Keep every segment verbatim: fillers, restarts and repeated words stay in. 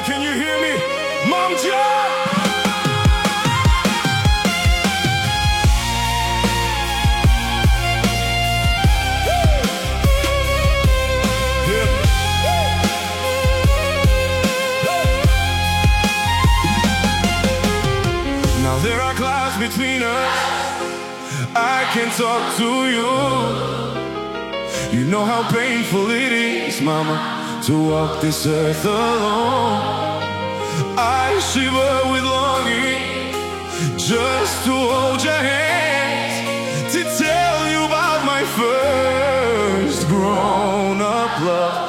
can you hear me? Mom John! Now there are clouds between us, I can talk to you. You know how painful it is, mama, to walk this earth alone. I shiver with longing just to hold your hands, to tell you about my first grown-up love.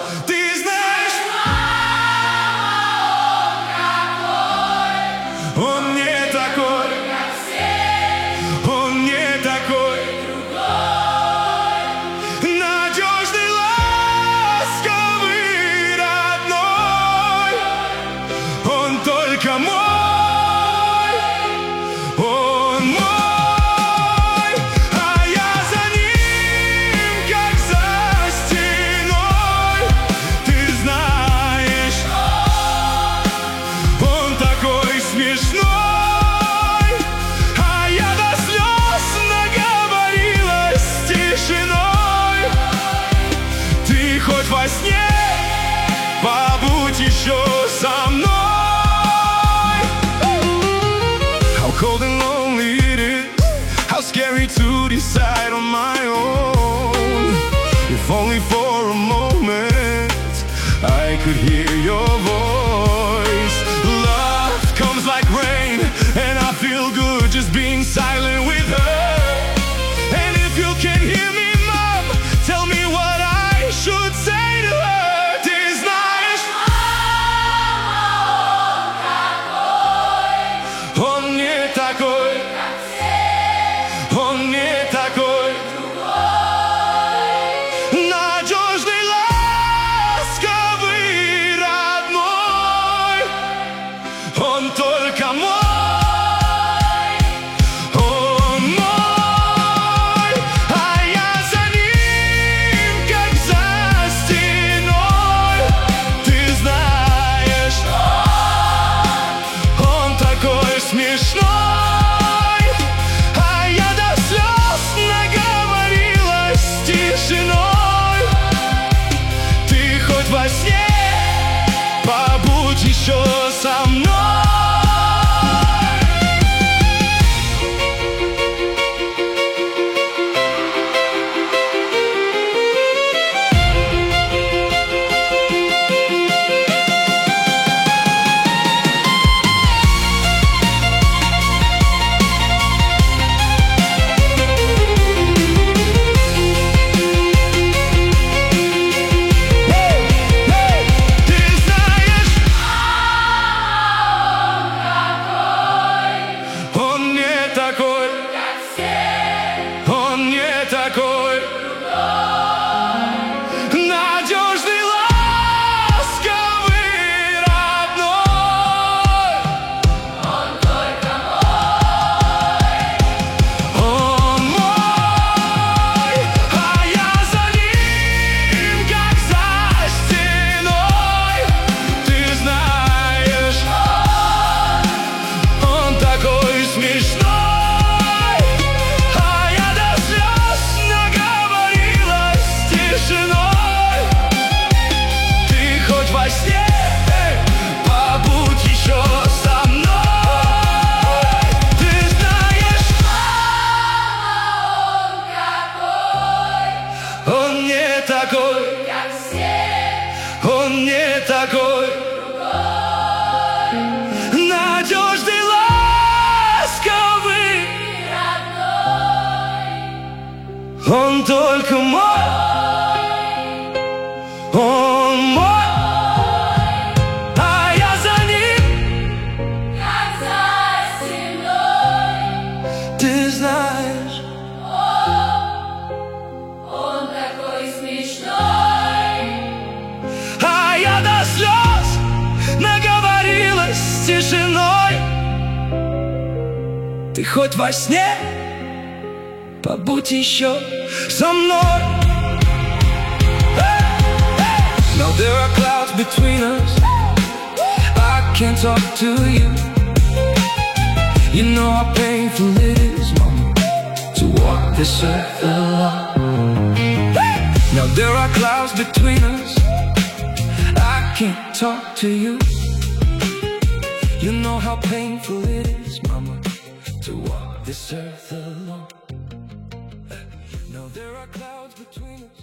Хоть во сне побудь еще со мной. How cold and lonely it is, how scary to decide on my own. If only for a moment I could hear your voice. Love comes like rain, and I feel good just being silent with her. And if you can hear me, Mom, tell me what I should say to her. Ты знаешь, он не такой, как все, он не такой, надежный, ласковый, родной. Он только мой. Во сне побудь еще со мной. Он не такой, как все, он не такой, другой, надежный, ласковый, родной. Он только мой, он мой, а я за ним, как за стеной. Ты знаешь, тишиной. Ты хоть во сне побудь еще со мной. Now there are clouds between us, I can't talk to you. You know how painful it is, mama, to walk this earth alone. Now there are clouds between us, I can't talk to you. You know how painful it is, mama, to walk this earth alone. Now there are clouds between us.